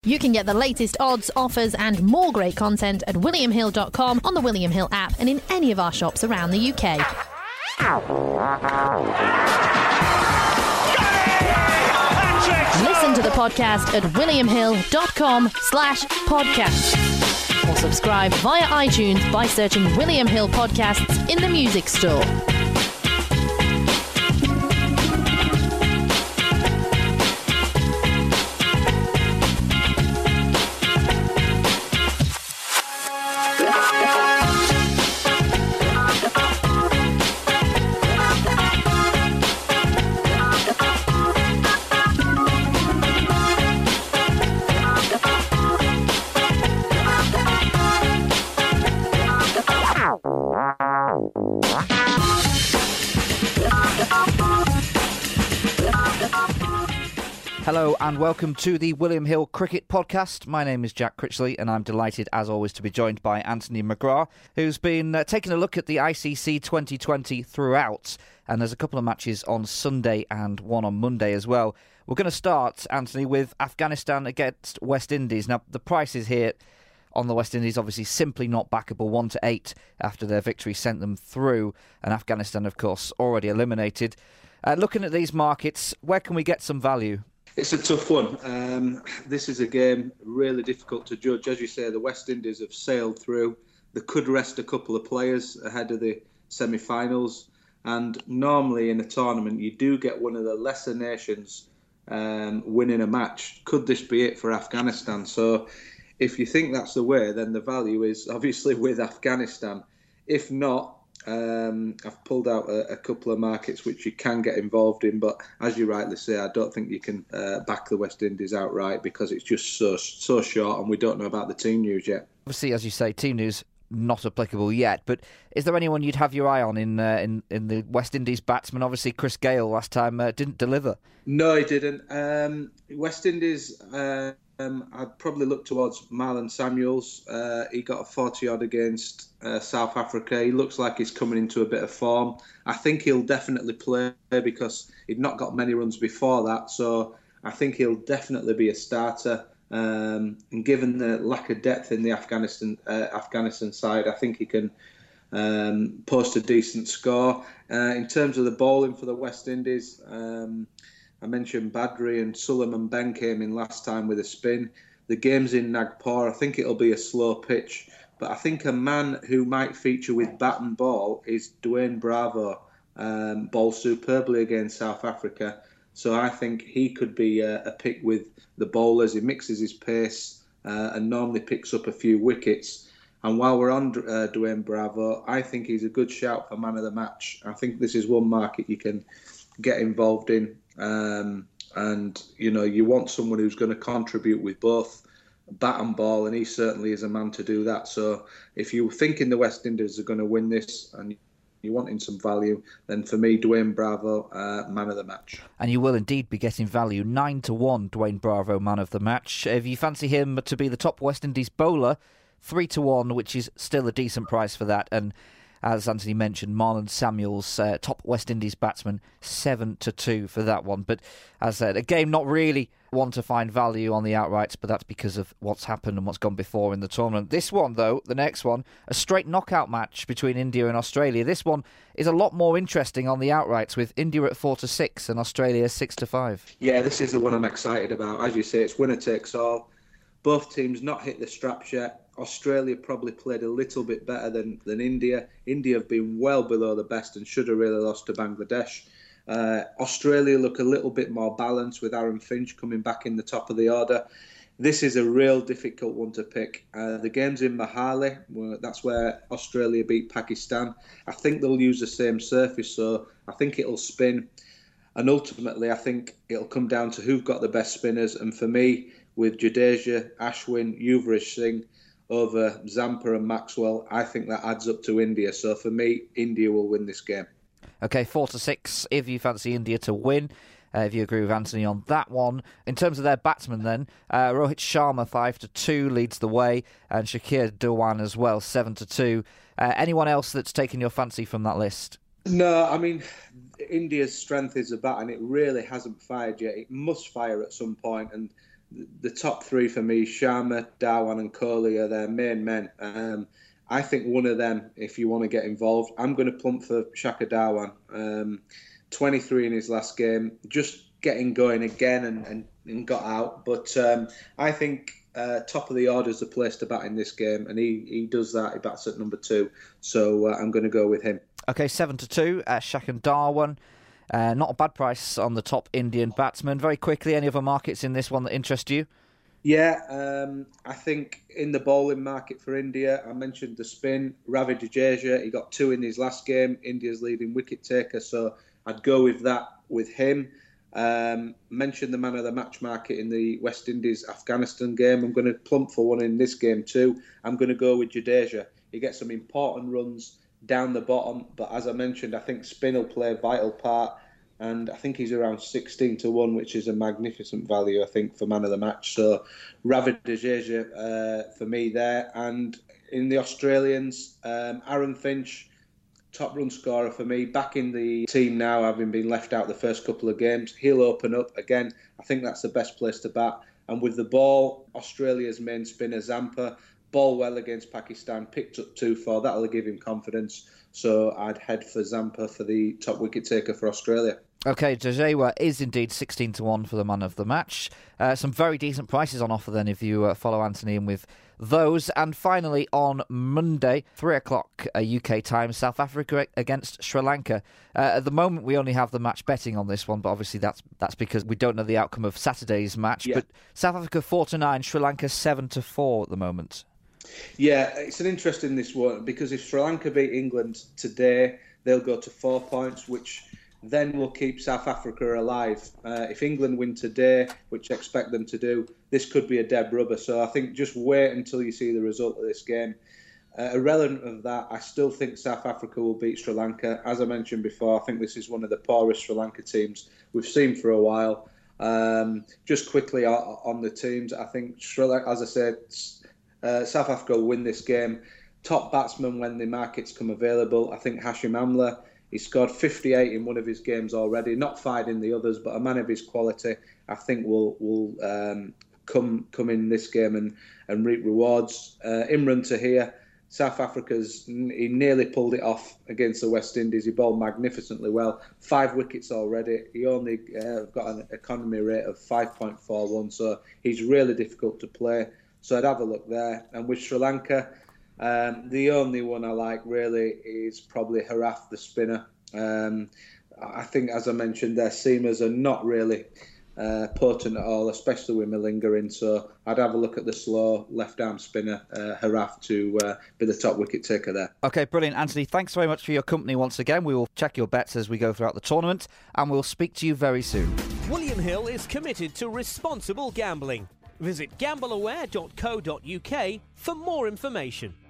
You can get the latest odds, offers and more great content at williamhill.com, on the William Hill app and in any of our shops around the UK. Listen to the podcast at williamhill.com/podcast. Or subscribe via iTunes by searching William Hill Podcasts in the music store. Hello and welcome to the William Hill Cricket Podcast. My name is Jack Critchley and I'm delighted as always to be joined by Anthony McGrath, who's been taking a look at the ICC 2020 throughout, and there's a couple of matches on Sunday and one on Monday as well. We're going to start, Anthony, with Afghanistan against West Indies. Now, the prices here on the West Indies obviously simply not backable. 1-8 after their victory sent them through, and Afghanistan, of course, already eliminated. Looking at these markets, where can we get some value? It's a tough one. This is a game really difficult to judge. As you say, the West Indies have sailed through. They could rest a couple of players ahead of the semi-finals. And normally in a tournament, you do get one of the lesser nations winning a match. Could this be it for Afghanistan? So if you think that's the way, then the value is obviously with Afghanistan. If not, I've pulled out a couple of markets which you can get involved in, but as you rightly say, I don't think you can back the West Indies outright because it's just so short and we don't know about the team news yet. Obviously, as you say, team news not applicable yet, but is there anyone you'd have your eye on in the West Indies batsman? Obviously, Chris Gayle last time didn't deliver. No, he didn't. West Indies, I'd probably look towards Marlon Samuels. He got a 40-odd against South Africa. He looks like he's coming into a bit of form. I think he'll definitely play because he'd not got many runs before that, so I think he'll definitely be a starter. And given the lack of depth in the Afghanistan side, I think he can post a decent score. In terms of the bowling for the West Indies, I mentioned Badri and Suleiman Ben came in last time with a spin. The game's in Nagpur. I think it'll be a slow pitch. But I think a man who might feature with bat and ball is Dwayne Bravo. Bowled superbly against South Africa. So I think he could be a pick with the bowlers. He mixes his pace and normally picks up a few wickets. And while we're on Dwayne Bravo, I think he's a good shout for man of the match. I think this is one market you can get involved in. And, you know, you want someone who's going to contribute with both bat and ball, and he certainly is a man to do that. So if you're thinking the West Indies are going to win this and you're wanting some value, then for me, Dwayne Bravo, man of the match. And you will indeed be getting value. 9-1, Dwayne Bravo, man of the match. If you fancy him to be the top West Indies bowler, 3-1, which is still a decent price for that. And as Anthony mentioned, Marlon Samuels, top West Indies batsman, 7-2 for that one. But as I said, a game not really one to find value on the outrights, but that's because of what's happened and what's gone before in the tournament. This one, though, the next one, a straight knockout match between India and Australia. This one is a lot more interesting on the outrights, with India at 4-6 and Australia 6-5. Yeah, this is the one I'm excited about. As you say, it's winner takes all. Both teams not hit the straps yet. Australia probably played a little bit better than India. India have been well below the best and should have really lost to Bangladesh. Australia look a little bit more balanced with Aaron Finch coming back in the top of the order. This is a real difficult one to pick. The game's in Mohali. That's where Australia beat Pakistan. I think they'll use the same surface, so I think it'll spin. And ultimately, I think it'll come down to who've got the best spinners. And for me, with Jadeja, Ashwin, Yuvraj Singh over Zampa and Maxwell, I think that adds up to India. So for me, India will win this game. Okay, 4-6 if you fancy India to win. If you agree with Anthony on that one. In terms of their batsmen then, Rohit Sharma 5-2 leads the way, and Shakir Dhawan as well 7-2. Anyone else that's taken your fancy from that list? No, I mean, India's strength is the bat, and it really hasn't fired yet. It must fire at some point, and the top three for me, Sharma, Dhawan and Kohli, are their main men. I think one of them, if you want to get involved, I'm going to plump for Shaka Dhawan. 23 in his last game, just getting going again and got out. But I think top of the order is the place to bat in this game, and he does that. He bats at number 2, so I'm going to go with him. Okay, 7-2, Shaka Dhawan. Not a bad price on the top Indian batsman. Very quickly, any other markets in this one that interest you? Yeah, I think in the bowling market for India, I mentioned the spin. Ravi Jadeja, he got 2 in his last game. India's leading wicket taker, so I'd go with that with him. Mentioned the man of the match market in the West Indies-Afghanistan game. I'm going to plump for one in this game too. I'm going to go with Jadeja. He gets some important runs down the bottom, but as I mentioned, I think spin will play a vital part. And I think he's around 16-1, which is a magnificent value, I think, for man of the match. So Ravi Jadeja for me there. And in the Australians, Aaron Finch, top run scorer for me, back in the team now, having been left out the first couple of games. He'll open up again. I think that's the best place to bat. And with the ball, Australia's main spinner, Zampa, ball well against Pakistan, picked up 2-4. That'll give him confidence. So I'd head for Zampa for the top wicket taker for Australia. Okay, Jadeja is indeed 16-1 for the man of the match. Some very decent prices on offer then if you follow Anthony in with those. And finally on Monday, 3 o'clock UK time, South Africa against Sri Lanka. At the moment we only have the match betting on this one, but obviously that's because we don't know the outcome of Saturday's match. Yeah. But South Africa 4-9, Sri Lanka 7-4 at the moment. Yeah, it's an interesting this one, because if Sri Lanka beat England today, they'll go to 4 points, which then will keep South Africa alive. If England win today, which I expect them to do, this could be a dead rubber. So I think just wait until you see the result of this game. Irrelevant of that, I still think South Africa will beat Sri Lanka. As I mentioned before, I think this is one of the poorest Sri Lanka teams we've seen for a while. Just quickly on the teams, I think Sri Lanka, as I said, South Africa will win this game. Top batsman when the markets come available, I think Hashim Amla. He scored 58 in one of his games already, not 5 in the others, but a man of his quality, I think will come in this game and reap rewards. Imran Tahir, South he nearly pulled it off against the West Indies. He bowled magnificently well. 5 wickets already. He only got an economy rate of 5.41, so he's really difficult to play. So I'd have a look there. And with Sri Lanka, the only one I like really is probably Harath, the spinner. I think, as I mentioned, their seamers are not really potent at all, especially with Malinga in. So I'd have a look at the slow left-arm spinner, Harath, to be the top wicket taker there. OK, brilliant. Anthony, thanks very much for your company once again. We will check your bets as we go throughout the tournament, and we'll speak to you very soon. William Hill is committed to responsible gambling. Visit gambleaware.co.uk for more information.